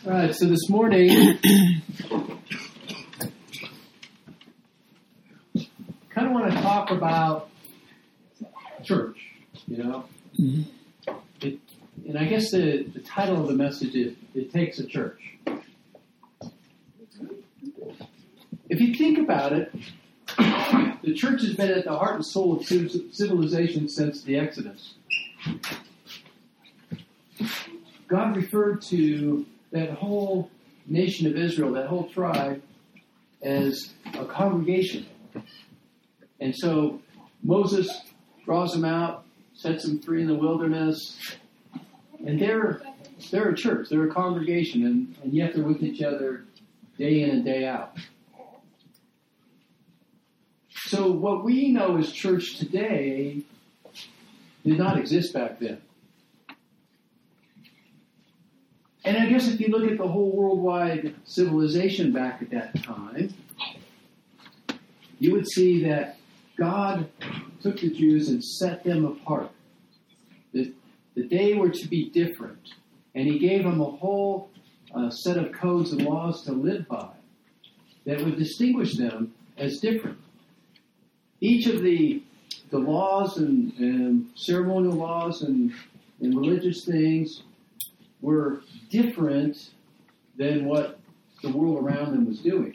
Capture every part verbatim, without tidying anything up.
All right, so this morning, kind of want to talk about church, you know. Mm-hmm. It, and I guess the, the title of the message is, It Takes a Church. If you think about it, the church has been at the heart and soul of civilization since the Exodus. God referred to that whole nation of Israel, that whole tribe, as a congregation. And so Moses draws them out, sets them free in the wilderness, and they're they're a church, they're a congregation, and, and yet they're with each other day in and day out. So what we know as church today did not exist back then. And I guess if you look at the whole worldwide civilization back at that time, you would see that God took the Jews and set them apart. That, that they were to be different. And he gave them a whole uh, set of codes and laws to live by that would distinguish them as different. Each of the the laws and, and ceremonial laws and, and religious things were different than what the world around them was doing.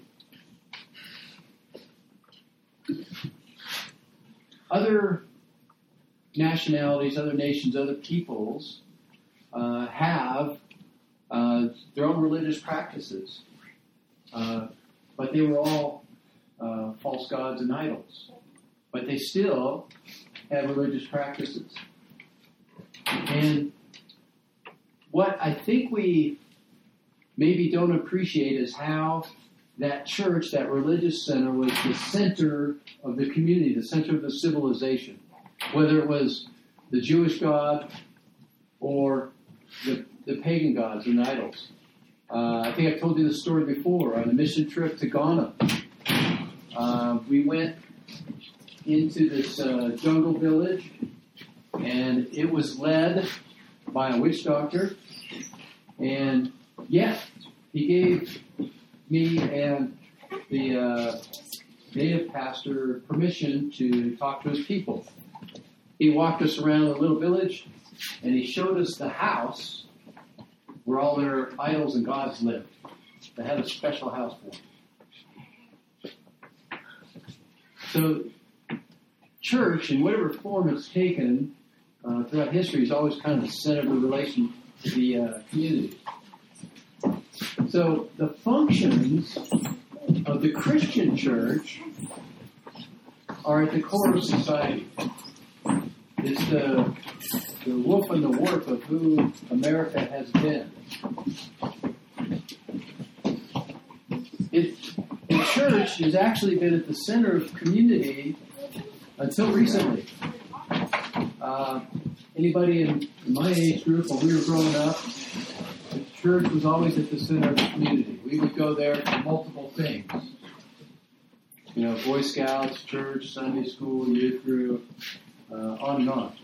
Other nationalities, other nations, other peoples uh, have uh, their own religious practices, uh, but they were all uh, false gods and idols. But they still have religious practices. And what I think we maybe don't appreciate is how that church, that religious center, was the center of the community, the center of the civilization. Whether it was the Jewish God or the, the pagan gods and idols. Uh, I think I've told you this story before. On a mission trip to Ghana, uh, we went into this uh, jungle village, and it was led by a witch doctor, and yet he gave me and the uh, native pastor permission to talk to his people. He walked us around the little village, and he showed us the house where all their idols and gods lived. They had a special house for them. So church, in whatever form it's taken uh, throughout history, is always kind of the center of the relation to the uh, community. So the functions of the Christian church are at the core of society. It's the, the woof and the warp of who America has been. It, the church has actually been at the center of community until recently. Uh, anybody in, in my age group, when we were growing up, the church was always at the center of the community. We would go there for multiple things. You know, Boy Scouts, church, Sunday school, youth group, uh, on and on.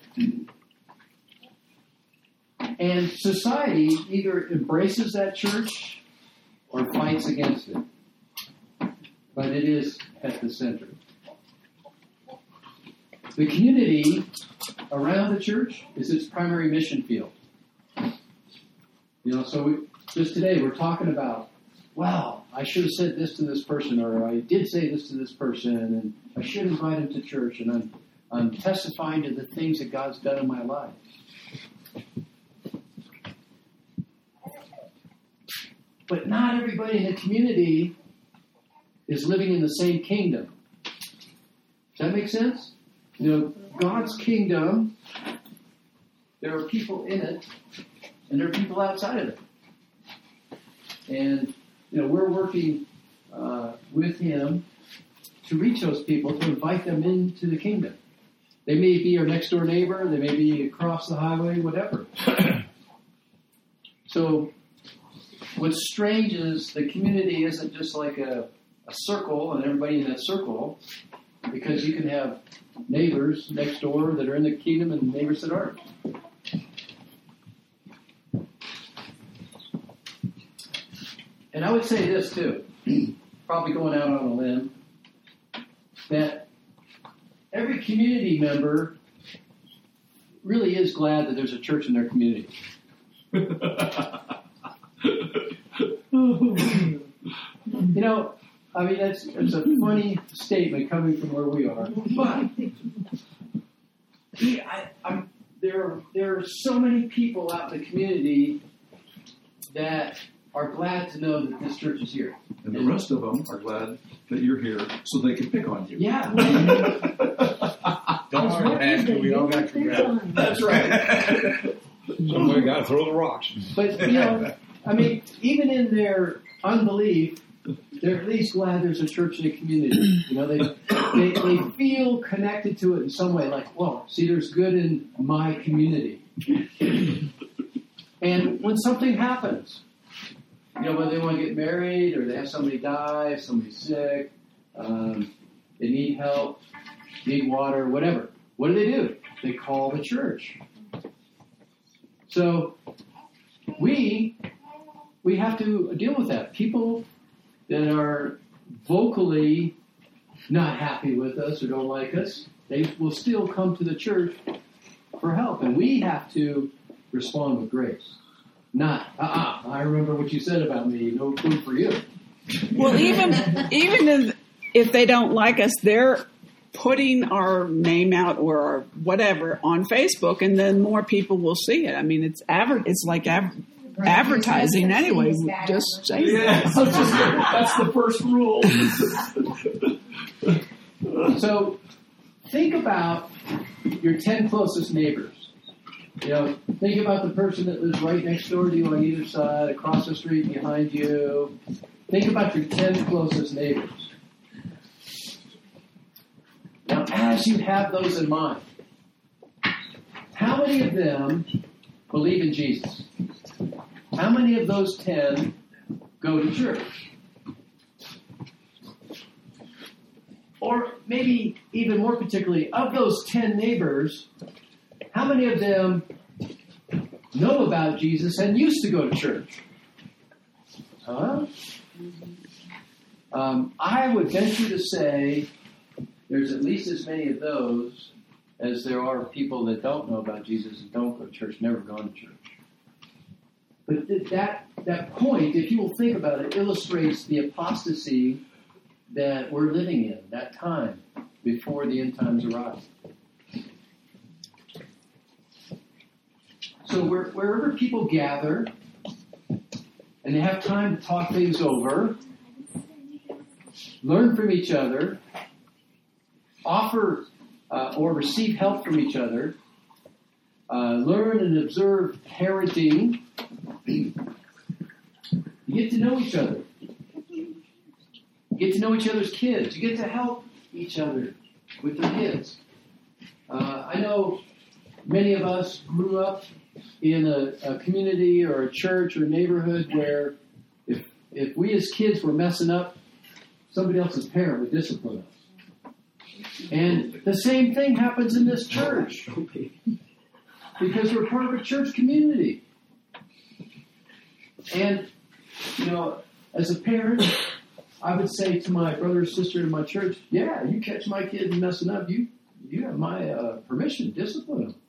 And society either embraces that church or fights against it. But it is at the center. The community around the church is its primary mission field. You know, so we, just today we're talking about, wow, I should have said this to this person, or I did say this to this person, and I should invite him to church, and I'm, I'm testifying to the things that God's done in my life. But not everybody in the community is living in the same kingdom. Does that make sense? You know, God's kingdom, there are people in it, and there are people outside of it. And, you know, we're working uh, with Him to reach those people, to invite them into the kingdom. They may be our next door neighbor, they may be across the highway, whatever. So, what's strange is the community isn't just like a, a circle and everybody in that circle, because you can have neighbors next door that are in the kingdom and neighbors that aren't. and I would say this too, probably going out on a limb, that every community member really is glad that there's a church in their community. You know, I mean, that's, that's a funny statement coming from where we are. But I, I'm, there, are, there are so many people out in the community that are glad to know that this church is here. And the rest of them are glad that you're here so they can pick on you. Yeah. Don't worry, Pastor, we all got your back. That's right. Somebody got to throw the rocks. But, you know, I mean, even in their unbelief, they're at least glad there's a church in the community. You know, they, they they feel connected to it in some way, like, whoa, see, there's good in my community. And when something happens, you know, whether they want to get married or they have somebody die, somebody's sick, um, they need help, need water, whatever, what do they do? They call the church. So we we have to deal with that. People that are vocally not happy with us or don't like us, they will still come to the church for help. And we have to respond with grace. Not, uh-uh, I remember what you said about me, no food for you. Well, even even if, if they don't like us, they're putting our name out or our whatever on Facebook, and then more people will see it. I mean, it's aver- it's like aver- advertising anyway. Just say Yeah, that. that's the first rule. So think about your ten closest neighbors. You know, think about the person that lives right next door to you on either side, across the street behind you. Think about your ten closest neighbors. Now, as you have those in mind, how many of them believe in Jesus? How many of those ten go to church? Or maybe even more particularly, of those ten neighbors, how many of them know about Jesus and used to go to church? Huh? Um, I would venture to say there's at least as many of those as there are people that don't know about Jesus and don't go to church, never gone to church. But th- that that point, if you will think about it, illustrates the apostasy that we're living in, that time before the end times arrive. So where, wherever people gather and they have time to talk things over, learn from each other, offer uh, or receive help from each other, uh, learn and observe parenting, you get to know each other. You get to know each other's kids. You get to help each other with their kids. Uh, I know many of us grew up in a, a community or a church or neighborhood where if if we as kids were messing up, somebody else's parent would discipline us. And the same thing happens in this church because we're part of a church community. And, you know, as a parent, I would say to my brother or sister in my church, yeah, you catch my kids messing up, you you have my uh, permission to discipline them.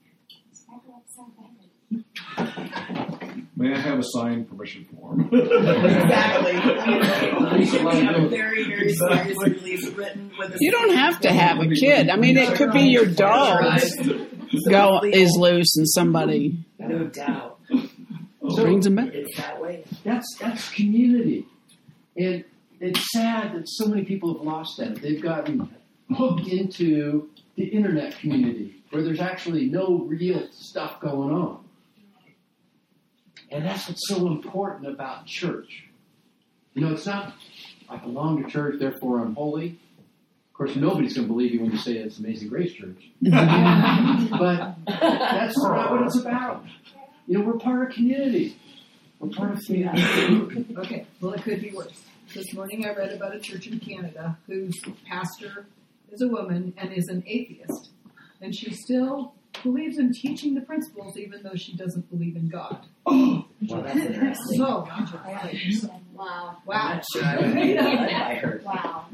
May I have a signed permission form? Exactly. You know, we have a very, very serious release written with a... You don't have to have a kid. I mean, it could be your dog go is loose and somebody No doubt. So brings them back. It's that way. that's that's community. And it's sad that so many people have lost that. They've gotten hooked into the internet community where there's actually no real stuff going on. And that's what's so important about church. You know, it's not, I belong to church, therefore I'm holy. Of course, nobody's going to believe you when you say it's Amazing Grace Church. But that's not what it's about. You know, we're part of community. We're part of community. Okay, well, it could be worse. This morning I read about a church in Canada whose pastor is a woman and is an atheist. And she still believes in teaching the principles even though she doesn't believe in God. Well, that's interesting. So, Wow. wow. I heard. Wow.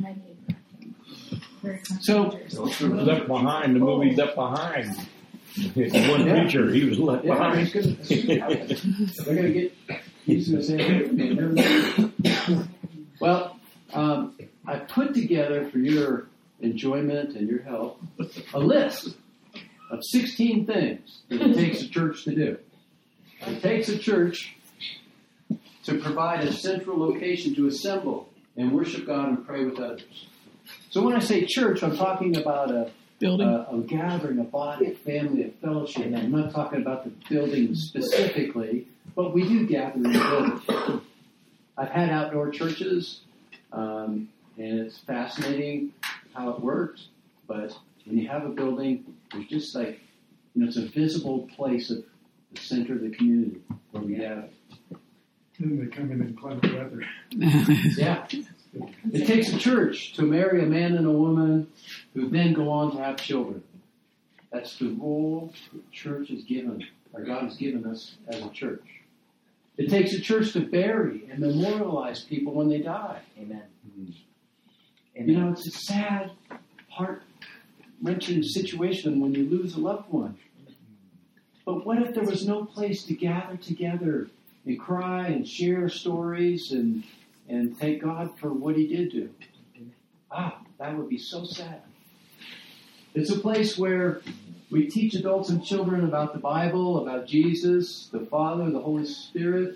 So, Left Behind, the movie Left Behind. One preacher, he was left yeah, behind. it's gonna, it's gonna, they're going to get used to the same thing. Well, um, I put together for your enjoyment and your help a list of sixteen things that it takes a church to do. It takes a church to provide a central location to assemble and worship God and pray with others. So when I say church, I'm talking about a Building. A, a gathering, a body, a family, a fellowship. And I'm not talking about the building specifically, but we do gather in the building. I've had outdoor churches, um, and it's fascinating how it works. But when you have a building, there's just like, you know, it's a visible place of the center of the community where we gather. And they come in in climate weather. Yeah. It takes a church to marry a man and a woman who then go on to have children. That's the role the church is given, or God has given us as a church. It takes a church to bury and memorialize people when they die. Amen. Amen. You know, it's a sad, heart-wrenching situation when you lose a loved one. But what if there was no place to gather together and cry and share stories and and thank God for what he did do? Ah, that would be so sad. It's a place where we teach adults and children about the Bible, about Jesus, the Father, the Holy Spirit.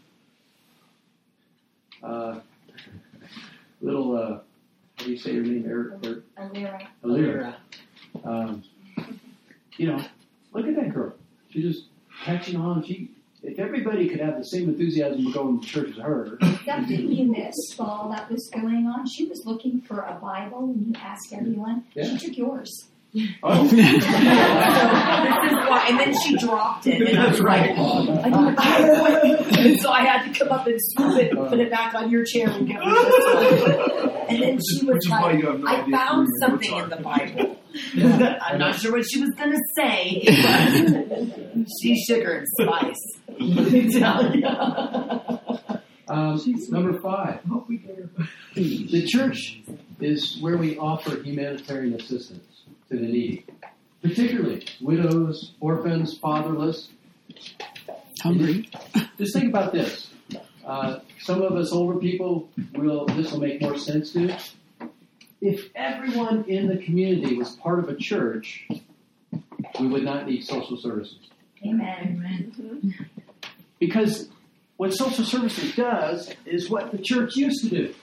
Uh, little, uh, how do you say your name? Er, er, Alira. Alira. Um, you know, look at that girl. She's just catching on. She, if everybody could have the same enthusiasm for going to church as her. Something you missed while that was going on. She was looking for a Bible and you asked everyone. Yeah. She took yours. Oh. This is why, and then she dropped it, and I was like, oh, I don't, I don't know what. And so I had to come up and swoop it, and put it back on your chair and give her this one. And then she was Which is why like, you have no I idea found who something you're in the talking. Bible. I'm not sure what she was going to say, but she's sugar and spice. Let me tell you. Um, number five. The church is where we offer humanitarian assistance to the needy, particularly widows, orphans, fatherless. Hungry. Just think about this. Uh, some of us older people will. This will make more sense to. If everyone in the community was part of a church, we would not need social services. Amen. Amen. Because what social services does is what the church used to do.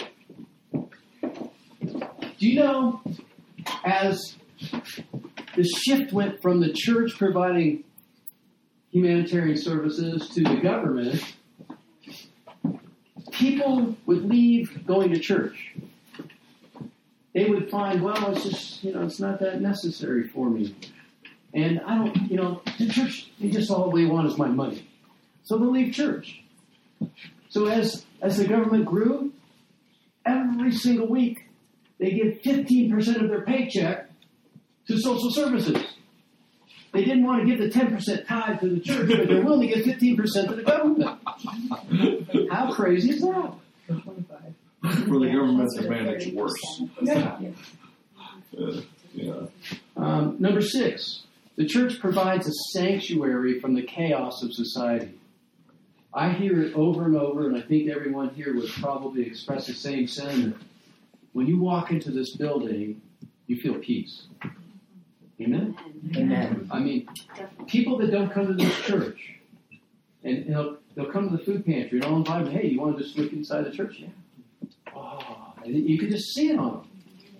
Do you know, as the shift went from the church providing humanitarian services to the government, people would leave going to church. They would find, well, it's just, you know, it's not that necessary for me. And I don't, you know, the church, they just all they want is my money. So they'll leave church. So as as the government grew, every single week, they give fifteen percent of their paycheck to social services. They didn't want to give the ten percent tithe to the church, but they're willing to give fifteen percent to the government. How crazy is that? For the government to manage worse. Yeah. Uh, yeah. Um, number six, the church provides a sanctuary from the chaos of society. I hear it over and over, and I think everyone here would probably express the same sentiment. When you walk into this building, you feel peace. Amen? Amen. I mean, people that don't come to this church, and they'll, they'll come to the food pantry, and I'll invite them, hey, you want to just look inside the church? Yeah. Oh, and you can just see it on them.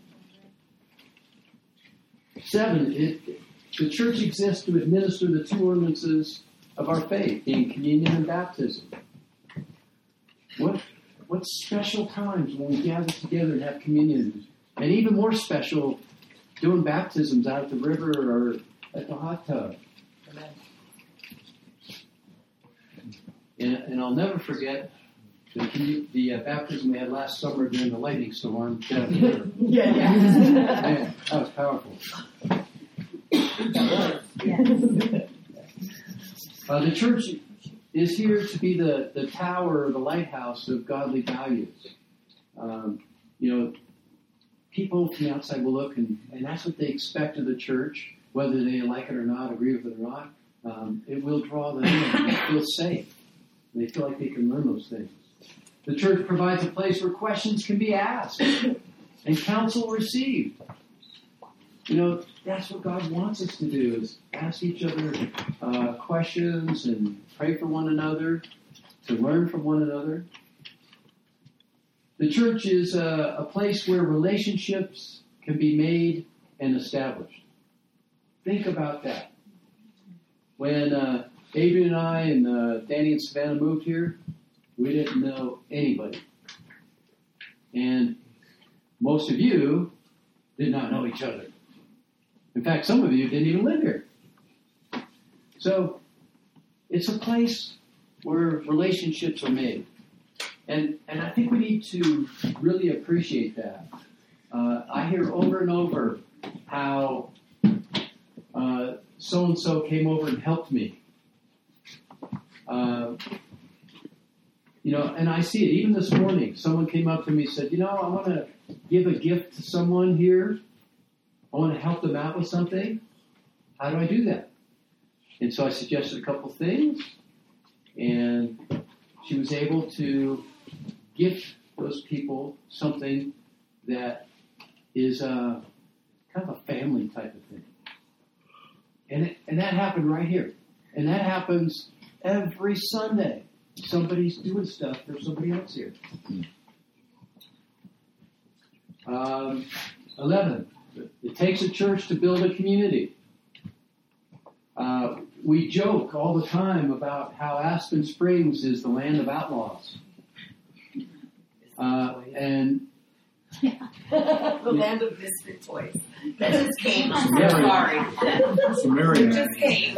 Seven, it, the church exists to administer the two ordinances of our faith, being communion and baptism. What what special times when we gather together and have communion, and even more special, doing baptisms out at the river or at the hot tub. And, and I'll never forget the, the uh, baptism we had last summer during the lightning storm. Down the river. Yeah, yeah. Man, that was powerful. Uh, the church is here to be the, the tower or the lighthouse of godly values. Um, you know, people from the outside will look, and, and that's what they expect of the church, whether they like it or not, agree with it or not. Um, it will draw them in. They feel safe. They feel like they can learn those things. The church provides a place where questions can be asked and counsel received. You know, that's what God wants us to do, is ask each other uh, questions and pray for one another, to learn from one another. The church is a, a place where relationships can be made and established. Think about that. When uh, Adrian and I and uh, Danny and Savannah moved here, we didn't know anybody. And most of you did not know each other. In fact, some of you didn't even live here. So it's a place where relationships are made. And and I think we need to really appreciate that. Uh, I hear over and over how uh, so-and-so came over and helped me. Uh, you know, and I see it. Even this morning, someone came up to me and said, you know, I want to give a gift to someone here. I want to help them out with something. How do I do that? And so I suggested a couple things, and she was able to gift those people something that is a, kind of a family type of thing. And, it, and that happened right here. And that happens every Sunday. Somebody's doing stuff for somebody else here. Um, eleven. It takes a church to build a community. Uh, we joke all the time about how Aspen Springs is the land of outlaws. Uh, and the land of misfit toys. That just came. I'm Samaria. sorry. Samaria. It just came.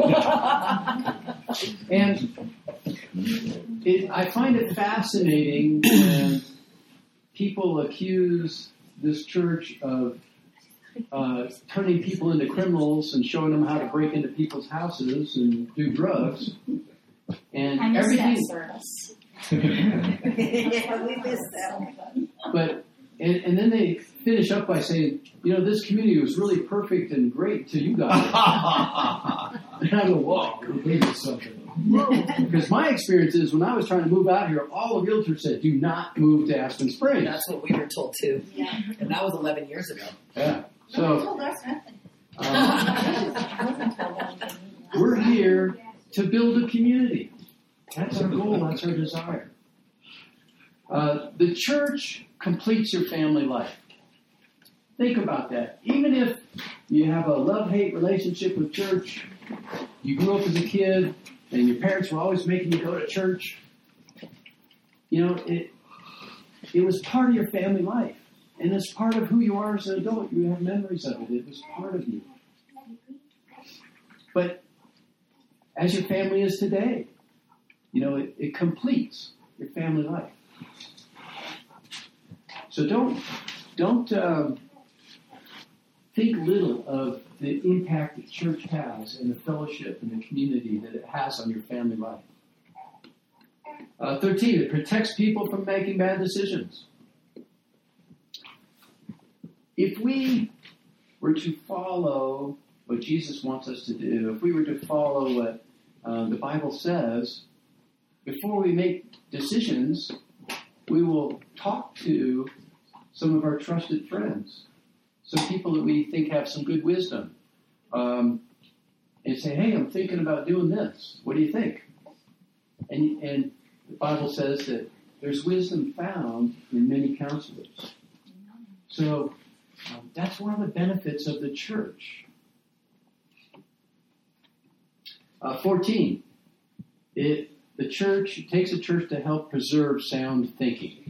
And it, I find it fascinating when people accuse this church of uh, turning people into criminals and showing them how to break into people's houses and do drugs. And I miss everything. that service. Yeah, we missed that one. But and, and then they finish up by saying, you know, this community was really perfect and great till you got here. And I go, whoa, maybe it's something. Because my experience is when I was trying to move out here, all the realtors said, do not move to Aspen Springs. That's what we were told too. Yeah. And that was eleven years ago. Yeah. No, I So told us nothing. um, I wasn't told anything. we're here to build a community. That's our goal. That's our desire. Uh, the church completes your family life. Think about that. Even if you have a love-hate relationship with church, you grew up as a kid, and your parents were always making you go to church, you know, it it was part of your family life. And it's part of who you are as an adult. You have memories of it. It was part of you. But as your family is today, you know, it, it completes your family life. So don't don't um, think little of the impact that church has and the fellowship and the community that it has on your family life. Uh, thirteen, it protects people from making bad decisions. If we were to follow what Jesus wants us to do, if we were to follow what uh, the Bible says, before we make decisions, we will talk to some of our trusted friends, some people that we think have some good wisdom, um, and say, hey, I'm thinking about doing this. What do you think? And, and the Bible says that there's wisdom found in many counselors. So um, that's one of the benefits of the church. Uh, fourteen, it, the church it takes a church to help preserve sound thinking.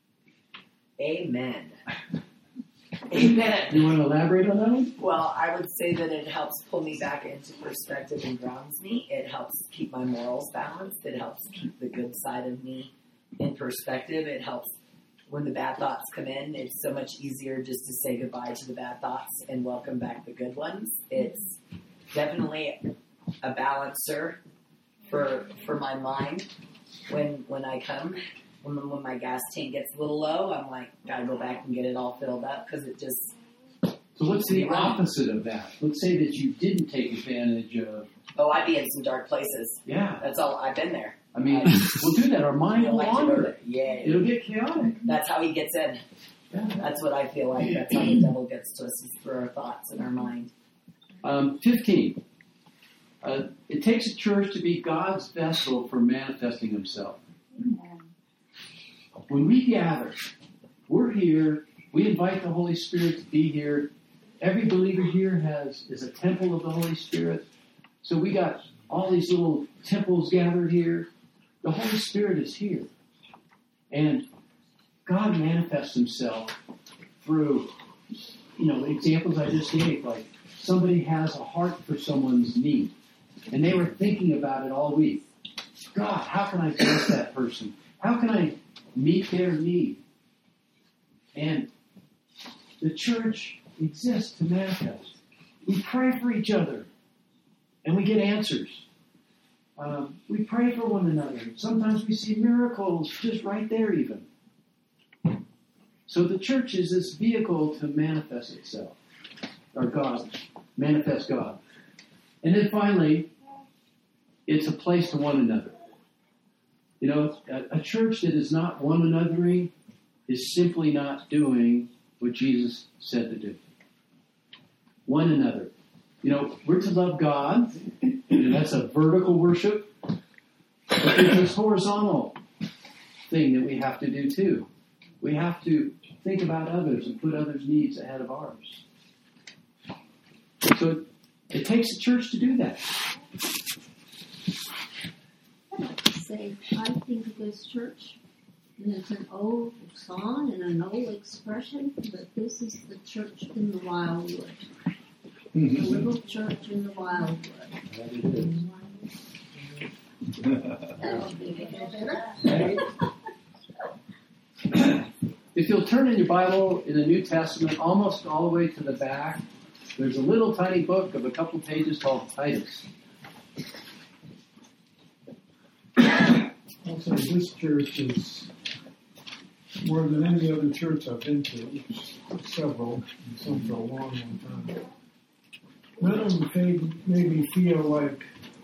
Amen. Amen. You want to elaborate on that one? Well, I would say that it helps pull me back into perspective and grounds me. It helps keep my morals balanced. It helps keep the good side of me in perspective. It helps when the bad thoughts come in. It's so much easier just to say goodbye to the bad thoughts and welcome back the good ones. It's definitely a balancer for for my mind when when I come. When, when my gas tank gets a little low, I'm like, gotta go back and get it all filled up because it just. So what's the opposite of that? Let's say that you didn't take advantage of. Oh, I'd be in some dark places. Yeah. That's all. I've been there. I mean, I, we'll do that. Our mind will like wander. Yeah. It'll get chaotic. That's how he gets in. Yeah. That's what I feel like. That's how the devil gets to us, is through our thoughts and our mind. Um, fifteen. Uh, it takes a church to be God's vessel for manifesting himself. When we gather, we're here, we invite the Holy Spirit to be here. Every believer here has is a temple of the Holy Spirit. So we got all these little temples gathered here. The Holy Spirit is here. And God manifests himself through, you know, examples I just gave, like somebody has a heart for someone's need. And they were thinking about it all week. God, how can I bless that person? How can I meet their need? And the church exists to manifest. We pray for each other, and we get answers. Um, we pray for one another. Sometimes we see miracles just right there even. So the church is this vehicle to manifest itself, or God, manifest God. And then finally, it's a place to one another. You know, a, a church that is not one anothering is simply not doing what Jesus said to do. One another. You know, we're to love God, and that's a vertical worship. But there's this horizontal thing that we have to do too. We have to think about others and put others' needs ahead of ours. So it takes a church to do that. Say, I think of this church, and it's an old song and an old expression, but this is the church in the wildwood. The little church in the wildwood. That'll be better. If you'll turn in your Bible in the New Testament, almost all the way to the back, there's a little tiny book of a couple pages called Titus. I'll say this church is more than any other church I've been to, which is several, and some for a long, long time. None of them made, made me feel like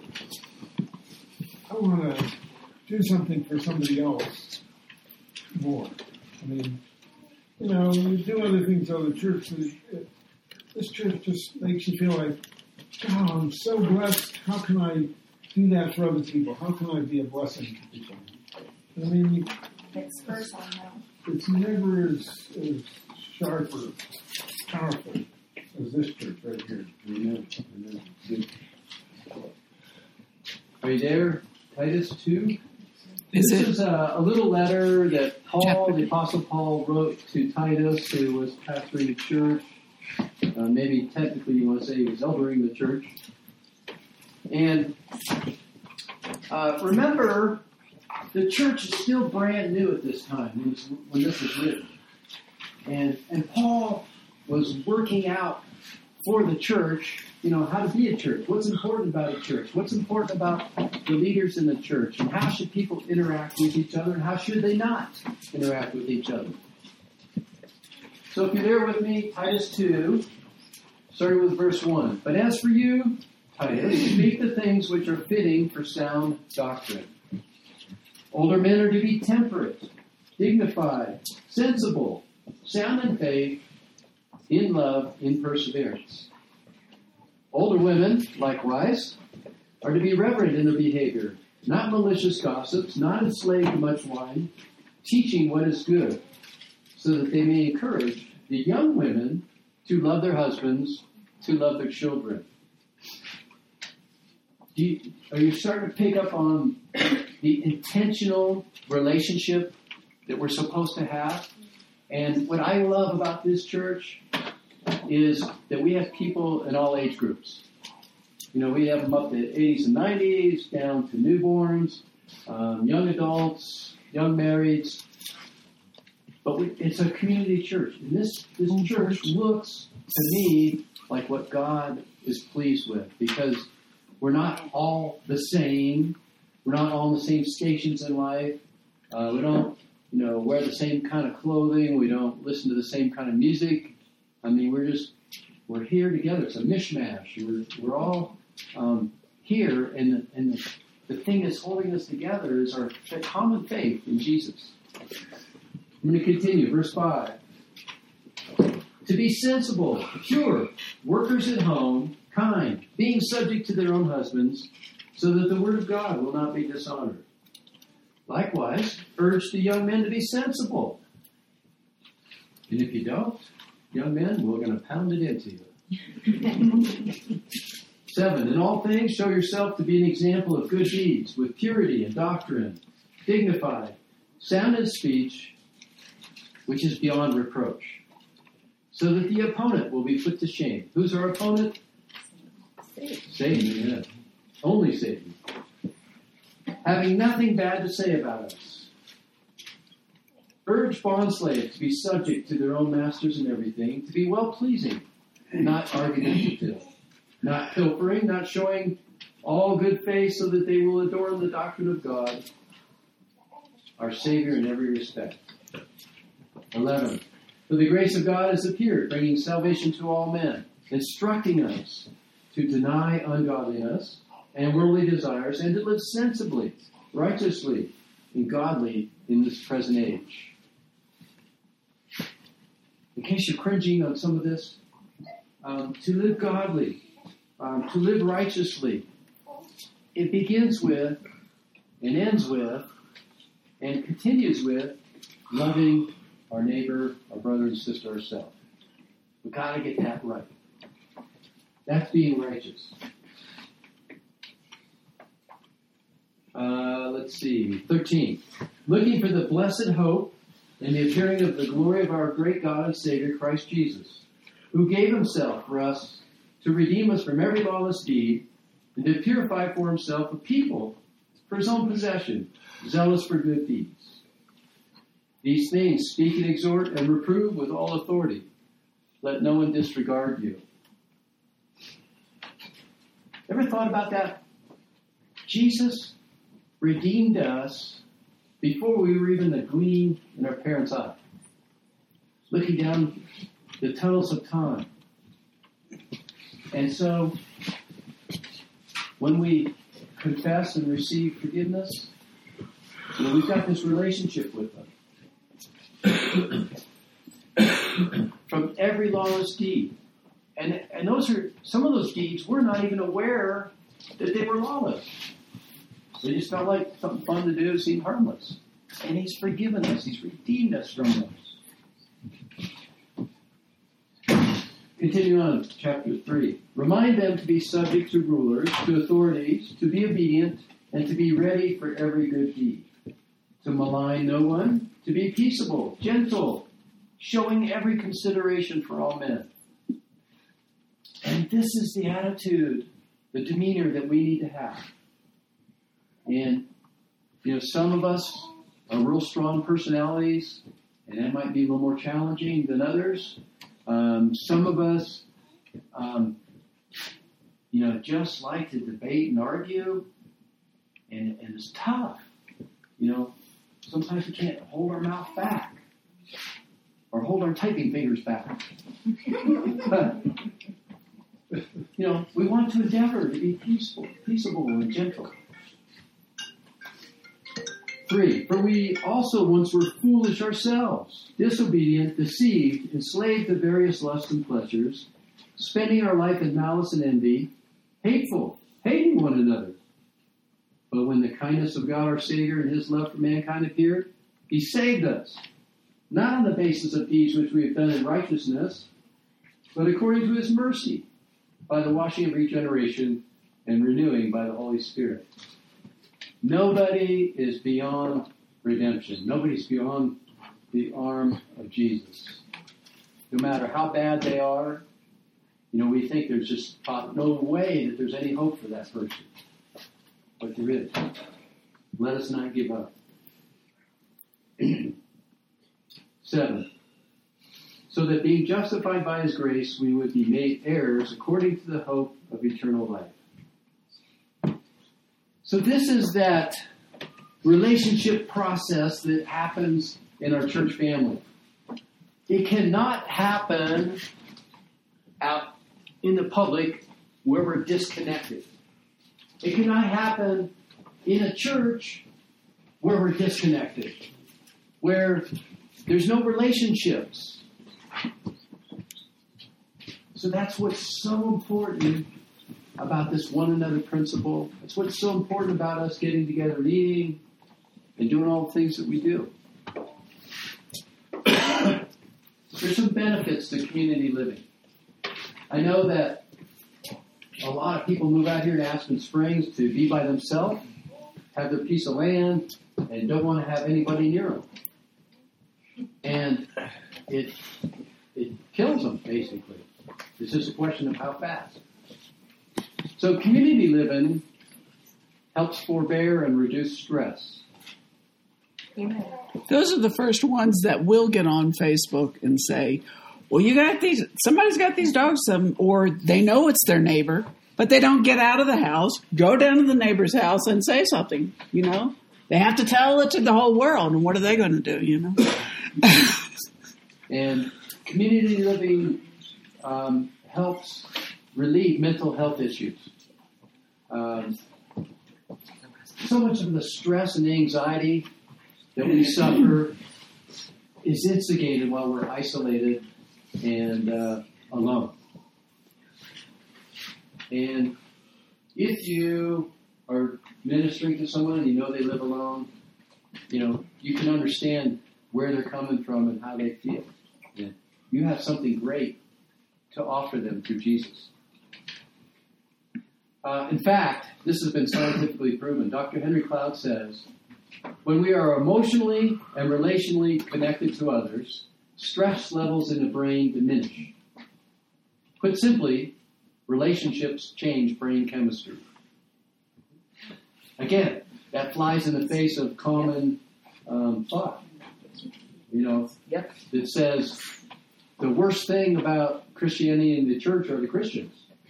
I want to do something for somebody else more. I mean, you know, you do other things at other churches. It, this church just makes you feel like, God, I'm so blessed. How can I do that for other people? How can I be a blessing to people? I mean, It's first on that. it's never as, as sharp or powerful as this church right here. Amen. Amen. Good. Are you there? Titus two? Is this it? is a, a little letter that Paul, the Apostle Paul, wrote to Titus, who was pastoring a church. Uh, maybe technically you want to say he was eldering the church. And uh, remember, the church is still brand new at this time when this, when this was written. And, and Paul was working out for the church, you know, how to be a church. What's important about a church? What's important about the leaders in the church? And how should people interact with each other? And how should they not interact with each other? So if you're there with me, Titus two, starting with verse one. But as for you, Titus, speak the things which are fitting for sound doctrine. Older men are to be temperate, dignified, sensible, sound in faith, in love, in perseverance. Older women, likewise, are to be reverent in their behavior, not malicious gossips, not enslaved to much wine, teaching what is good, so that they may encourage the young women to love their husbands, to love their children. Do you, are you starting to pick up on the intentional relationship that we're supposed to have? And what I love about this church is that we have people in all age groups. You know, we have them up to eighties and nineties, down to newborns, um, young adults, young marrieds. but we, it's a community church. And this, this church looks to me like what God is pleased with, because we're not all the same. We're not all in the same stations in life. Uh, we don't, you know, wear the same kind of clothing. We don't listen to the same kind of music. I mean, we're just, we're here together. It's a mishmash. We're, we're all um, here, and, the, and the, the thing that's holding us together is our common faith in Jesus. I'm going to continue. Verse five. To be sensible, pure, workers at home, kind, being subject to their own husbands, so that the word of God will not be dishonored. Likewise, urge the young men to be sensible. And if you don't, young men, we're going to pound it into you. Seven, in all things, show yourself to be an example of good deeds, with purity and doctrine, dignified, sound in speech, which is beyond reproach, so that the opponent will be put to shame. Who's our opponent? Satan. Satan, yeah. Only Satan. Having nothing bad to say about us. Urge bondslaves to be subject to their own masters in everything, to be well-pleasing, not argumentative, not pilfering, not showing all good faith, so that they will adorn the doctrine of God, our Savior in every respect. Eleven. For the grace of God has appeared, bringing salvation to all men, instructing us to deny ungodliness and worldly desires, and to live sensibly, righteously, and godly in this present age. In case you're cringing on some of this, um, to live godly, um, to live righteously, it begins with, and ends with, and continues with loving our neighbor, our brother and sister, ourselves. We've got to get that right. That's being righteous. Uh, let's see. thirteen. Looking for the blessed hope and the appearing of the glory of our great God and Savior, Christ Jesus, who gave himself for us to redeem us from every lawless deed and to purify for himself a people for his own possession, zealous for good deeds. These things speak and exhort and reprove with all authority. Let no one disregard you. Ever thought about that? Jesus redeemed us before we were even a gleam in our parents' eye. Looking down the tunnels of time. And so, when we confess and receive forgiveness, you know, we've got this relationship with them. From every lawless deed. And and those are, some of those deeds, we're not even aware that they were lawless. They just felt like something fun to do, seemed harmless. And he's forgiven us. He's redeemed us from those. Continue on, chapter three. Remind them to be subject to rulers, to authorities, to be obedient, and to be ready for every good deed. To malign no one, to be peaceable, gentle, showing every consideration for all men. And this is the attitude, the demeanor that we need to have. And, you know, some of us are real strong personalities, and that might be a little more challenging than others. Um, some of us, um, you know, just like to debate and argue, and, and it's tough. You know, sometimes we can't hold our mouth back or hold our typing fingers back. But, you know, we want to endeavor to be peaceful, peaceable and gentle. Three, for we also once were foolish ourselves, disobedient, deceived, enslaved to various lusts and pleasures, spending our life in malice and envy, hateful, hating one another. But when the kindness of God our Savior and his love for mankind appeared, he saved us, not on the basis of deeds which we have done in righteousness, but according to his mercy, by the washing of regeneration and renewing by the Holy Spirit. Nobody is beyond redemption. Nobody's beyond the arm of Jesus. No matter how bad they are, you know, we think there's just no way that there's any hope for that person. But there is. Let us not give up. seven. So that being justified by his grace, we would be made heirs according to the hope of eternal life. So this is that relationship process that happens in our church family. It cannot happen out in the public where we're disconnected. It cannot happen in a church where we're disconnected, where there's no relationships. So that's what's so important about this one another principle. That's what's so important about us getting together and eating and doing all the things that we do. There's some benefits to community living. I know that a lot of people move out here to Aspen Springs to be by themselves, have their piece of land, and don't want to have anybody near them. And it it kills them, basically. It's just a question of how fast. So community living helps forbear and reduce stress. Amen. Those are the first ones that will get on Facebook and say, well, you got these, somebody's got these dogs, some, or they know it's their neighbor, but they don't get out of the house, go down to the neighbor's house and say something, you know? They have to tell it to the whole world, and what are they going to do, you know? And community living um, helps relieve mental health issues. Um, so much of the stress and anxiety that we suffer is instigated while we're isolated and uh, alone. And if you are ministering to someone and you know they live alone, you know, you can understand where they're coming from and how they feel. Yeah. You have something great to offer them through Jesus. Uh, in fact, this has been scientifically proven. Doctor Henry Cloud says, when we are emotionally and relationally connected to others, stress levels in the brain diminish. Put simply, relationships change brain chemistry. Again, that flies in the face of common um, thought. You know, Yep. that says the worst thing about Christianity and the church are the Christians.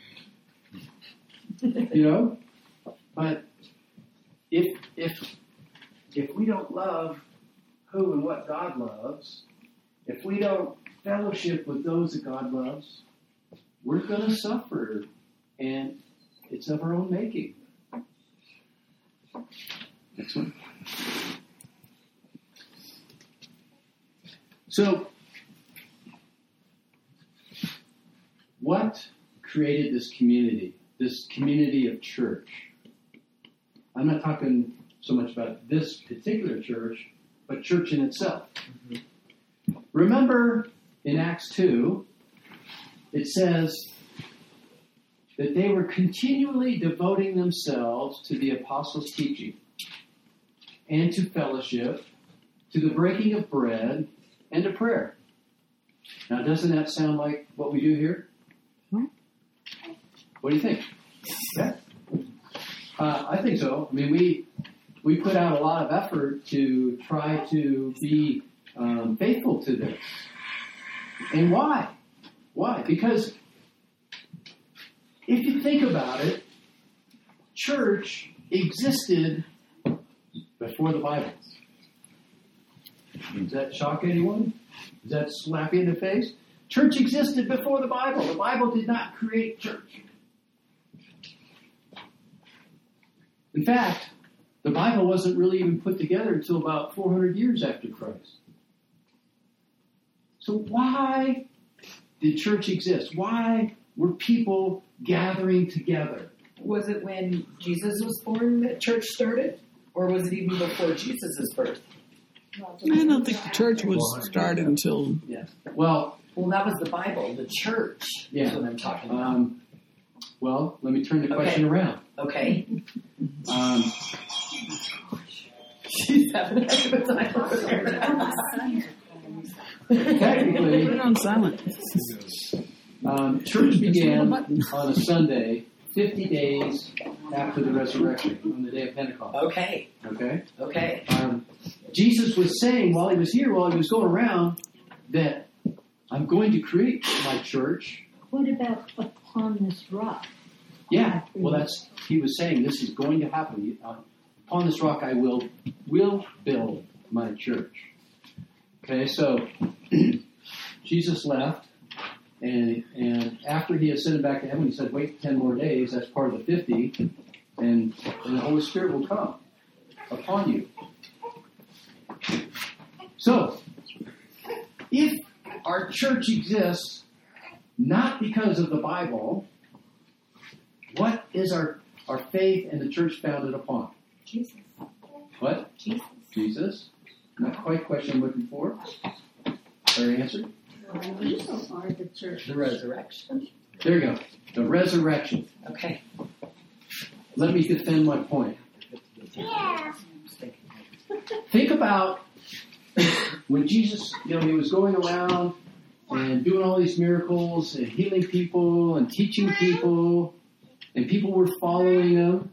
You know? But if if if we don't love who and what God loves, if we don't fellowship with those that God loves, we're going to suffer, and it's of our own making. Next one. So, what created this community, this community of church? I'm not talking so much about this particular church, but church in itself. Mm-hmm. Remember in Acts two, it says that they were continually devoting themselves to the apostles' teaching and to fellowship, to the breaking of bread, and to prayer. Now, doesn't that sound like what we do here? Hmm? What do you think? Yeah? Uh, I think so. I mean, we we put out a lot of effort to try to be um, faithful to this. And why? Why? Because if you think about it, church existed before the Bible. Does that shock anyone? Does that slap you in the face? Church existed before the Bible. The Bible did not create church. In fact, the Bible wasn't really even put together until about four hundred years after Christ. So why did church exist? Why were people gathering together? Was it when Jesus was born that church started? Or was it even before Jesus' birth? I don't think the church was started until... Yes. Well, Well, that was the Bible. The church Yeah. is what I'm talking about. um, well, let me turn the question Okay. around. Okay. Um, She's having a heck of a time over there. technically, Put it on silent. um, church began on a Sunday, fifty days after the resurrection, on the day of Pentecost. Okay. Okay? Okay. Um, Jesus was saying while he was here, while he was going around, that I'm going to create my church. What about upon this rock? Yeah, well, that's he was saying this is going to happen. Uh, upon this rock, I will will build my church. Okay, so Jesus left, and and after he ascended back to heaven, he said, "Wait ten more days. That's part of the fifty, and, and the Holy Spirit will come upon you." So, if our church exists not because of the Bible, what is our, our faith and the church founded upon? Jesus. What? Jesus. Jesus. Not quite the question I'm looking for. Fair answer? We are the church. The resurrection. There you go. The resurrection. Okay. Let me defend my point. Yeah. Think about when Jesus, you know, he was going around and doing all these miracles and healing people and teaching people, and people were following him.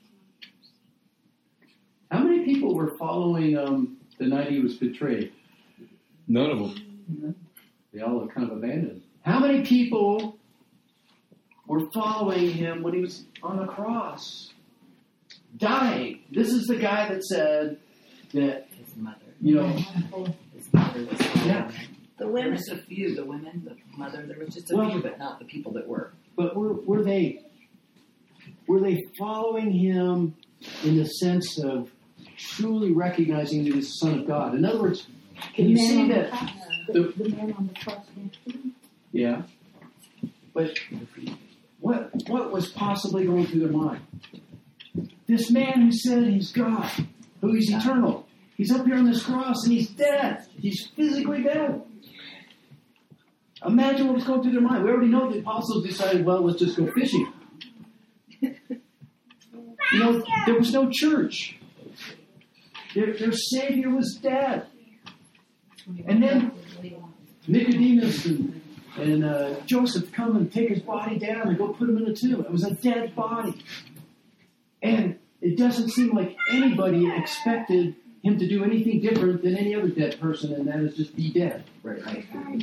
How many people were following him the night he was betrayed? None of them. They all kind of abandoned him. How many people were following him when he was on the cross, dying? This is the guy that said that, His mother. you know, His mother was yeah. The women. There was a few. The women, the mother. There was just a Well, few, but not the people that were. But were, were they were they following him in the sense of truly recognizing that he's the Son of God? In other words, can The you man see on the that? cross, the- the, the man on the cross next to him. Yeah. But what what was possibly going through their mind? This man who said he's God, who is eternal, he's up here on this cross and he's dead. He's physically dead. Imagine what was going through their mind. We already know the apostles decided, well, let's just go fishing. You know, there was no church. Their, their Savior was dead. And then Nicodemus and, and uh, Joseph come and take his body down and go put him in a tomb. It was a dead body. And it doesn't seem like anybody expected him to do anything different than any other dead person, and that is just be dead. Right. Right.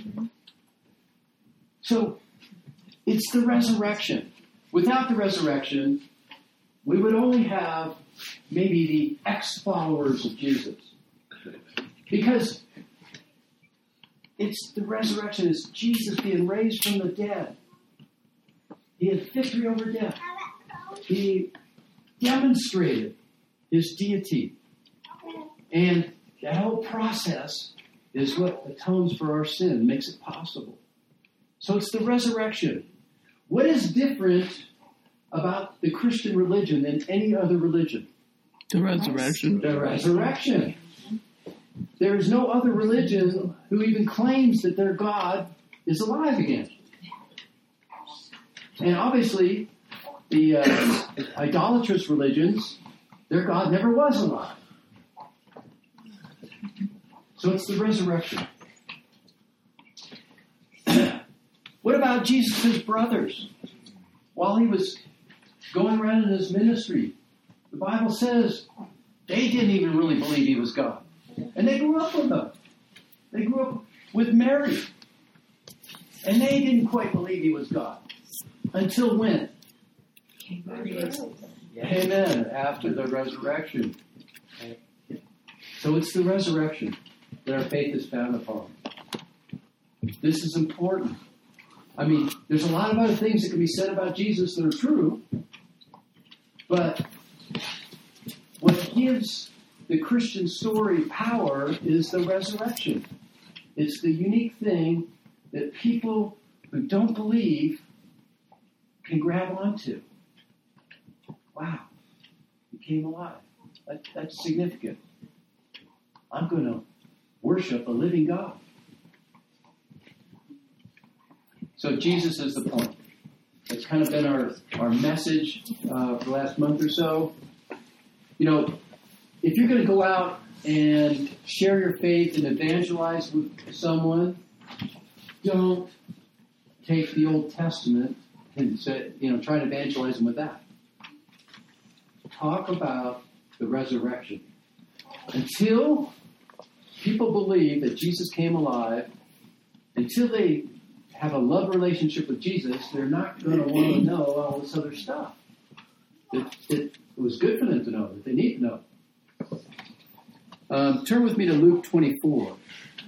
So, it's the resurrection. Without the resurrection, we would only have maybe the ex-followers of Jesus. Because it's the resurrection. It's Jesus being raised from the dead. He had victory over death. He demonstrated his deity. And that whole process is what atones for our sin, makes it possible. So it's the resurrection. What is different about the Christian religion than any other religion? The resurrection. The resurrection. There is no other religion who even claims that their God is alive again. And obviously, the uh, idolatrous religions, their God never was alive. So it's the resurrection. What about Jesus' brothers? While he was going around in his ministry, the Bible says they didn't even really believe he was God. And they grew up with him. They grew up with Mary. And they didn't quite believe he was God. Until when? Amen. After the resurrection. So it's the resurrection that our faith is founded upon. This is important. I mean, there's a lot of other things that can be said about Jesus that are true, but what gives the Christian story power is the resurrection. It's the unique thing that people who don't believe can grab onto. Wow, he came alive. That, that's significant. I'm going to worship a living God. So Jesus is the point. It's kind of been our, our message uh, for the last month or so. You know, if you're going to go out and share your faith and evangelize with someone, don't take the Old Testament and say, you know, try to evangelize them with that. Talk about the resurrection. Until people believe that Jesus came alive until they have a love relationship with Jesus, they're not going to want to know all this other stuff that, that it was good for them to know, that they need to know. Um, turn with me to Luke twenty-four.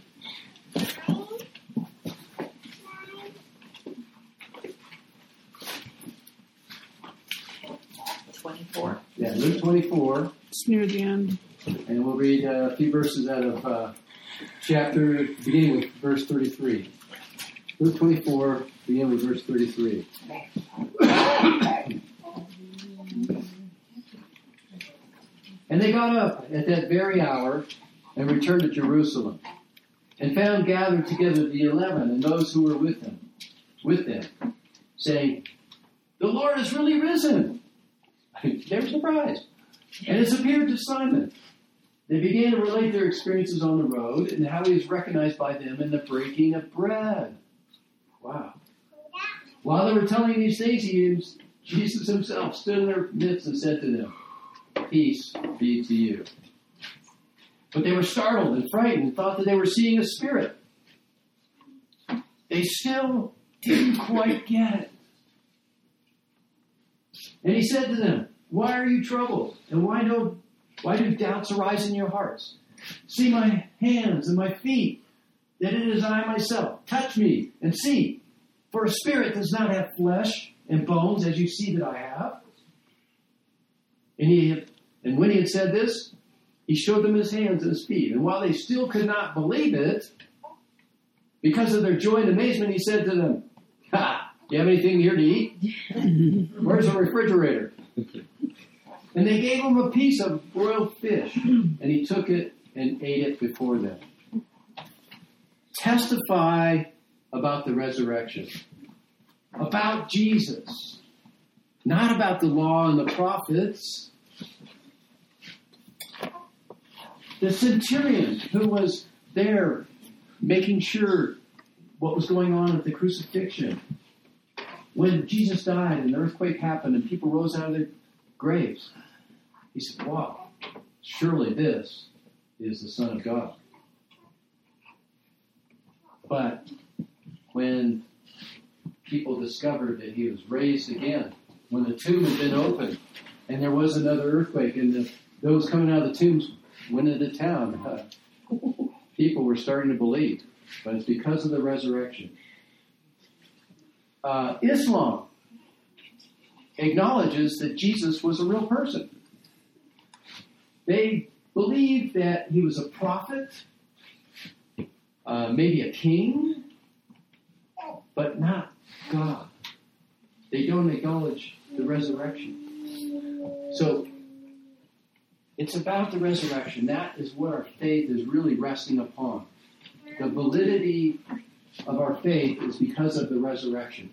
twenty-four. Yeah, Luke twenty-four. It's near the end. And we'll read uh, a few verses out of uh, chapter, beginning with verse thirty-three. Luke twenty-four, beginning with verse thirty-three. And they got up at that very hour and returned to Jerusalem, and found gathered together the eleven and those who were with them, with them, saying, "The Lord has really risen." They were surprised. And has appeared to Simon. They began to relate their experiences on the road and how he was recognized by them in the breaking of bread. Wow. While they were telling these things, he, Jesus himself stood in their midst and said to them, "Peace be to you." But they were startled and frightened and thought that they were seeing a spirit. They still didn't quite get it. And he said to them, "Why are you troubled? And why no, why do doubts arise in your hearts? See my hands and my feet, that it is I myself. Touch me and see. For a spirit does not have flesh and bones, as you see that I have." And he had, and when he had said this, he showed them his hands and his feet. And while they still could not believe it, because of their joy and amazement, he said to them, "Ha! Do you have anything here to eat? Where's the refrigerator?" And they gave him a piece of broiled fish, and he took it and ate it before them. Testify about the resurrection, about Jesus, not about the law and the prophets. The centurion who was there making sure what was going on at the crucifixion. When Jesus died and the earthquake happened and people rose out of their graves, he said, "Wow, surely this is the Son of God." But when people discovered that he was raised again, when the tomb had been opened and there was another earthquake and the, those coming out of the tombs went into town, uh, people were starting to believe. But it's because of the resurrection. Uh, Islam acknowledges that Jesus was a real person. They believe that he was a prophet, uh, maybe a king, but not God. They don't acknowledge the resurrection. So, it's about the resurrection. That is what our faith is really resting upon. The validity of our faith is because of the resurrection.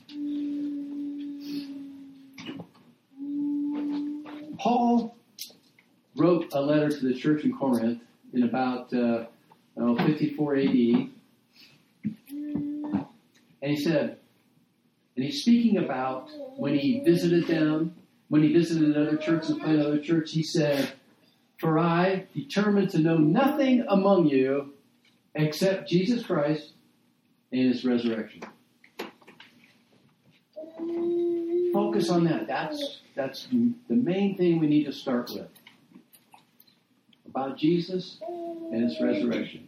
Paul wrote a letter to the church in Corinth in about uh, oh, fifty-four A D. And he said, and he's speaking about when he visited them, when he visited other churches, planted other churches, he said, "For I determined to know nothing among you except Jesus Christ and his resurrection." Focus on that. That's that's the main thing we need to start with. About Jesus and his resurrection.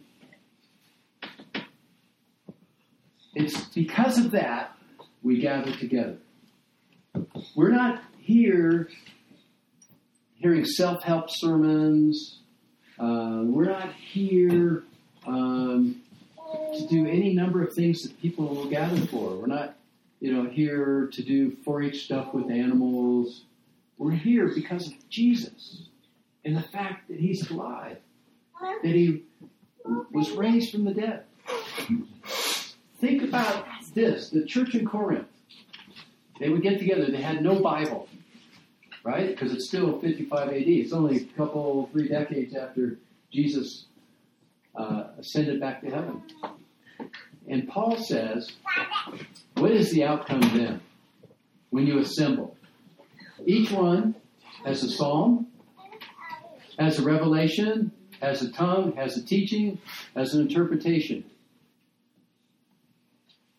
It's because of that we gather together. We're not here hearing self-help sermons. Uh, we're not here um, to do any number of things that people will gather for. We're not, you know, here to do four H stuff with animals. We're here because of Jesus and the fact that he's alive, that he was raised from the dead. Think about this. The church in Corinth, they would get together. They had no Bible, right? Because it's still fifty-five A D. It's only a couple, three decades after Jesus uh, ascended back to heaven. And Paul says, what is the outcome then when you assemble? Each one has a psalm, has a revelation, has a tongue, has a teaching, has an interpretation.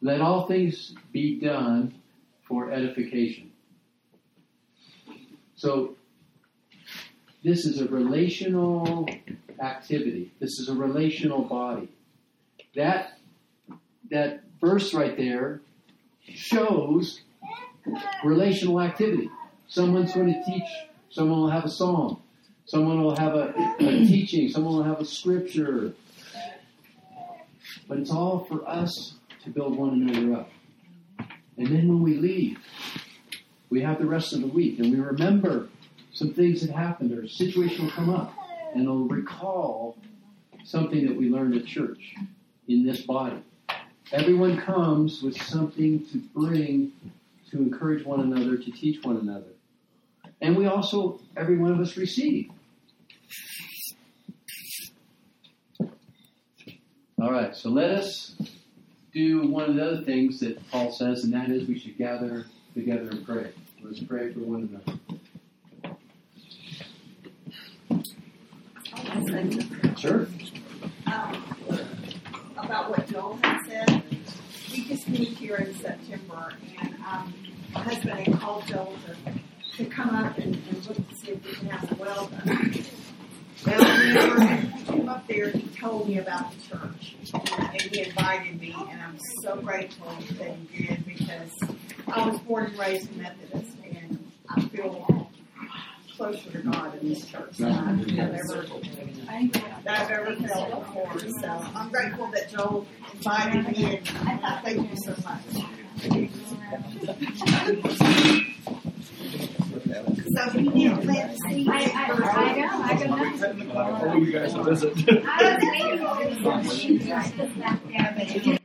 Let all things be done for edification. So, this is a relational activity. This is a relational body. That, that verse right there shows relational activity. Someone's going to teach, someone will have a song, someone will have a, a teaching, someone will have a scripture. But it's all for us to build one another up. And then when we leave, we have the rest of the week and we remember some things that happened or a situation will come up and it'll recall something that we learned at church in this body. Everyone comes with something to bring, to encourage one another, to teach one another. And we also, every one of us receive. All right, so let us do one of the other things that Paul says, and that is we should gather together and pray. Let's pray for one another. Sure. Um, about what Joel had said, we just moved here in September, and um, my husband had called Joel to, to come up and, and look to see if we can have a well done. Well, whenever he came up there, he told me about the church, and he invited me, and I'm so grateful that he did, because I was born and raised Methodist, and I feel closer to God in this church than I've ever, that I've ever felt before. So I'm grateful that Joel invited me, and I thank you so much. So you need to plant the seed. I, I, I know, I don't know. I'll follow you guys to visit. I was maybe back there, but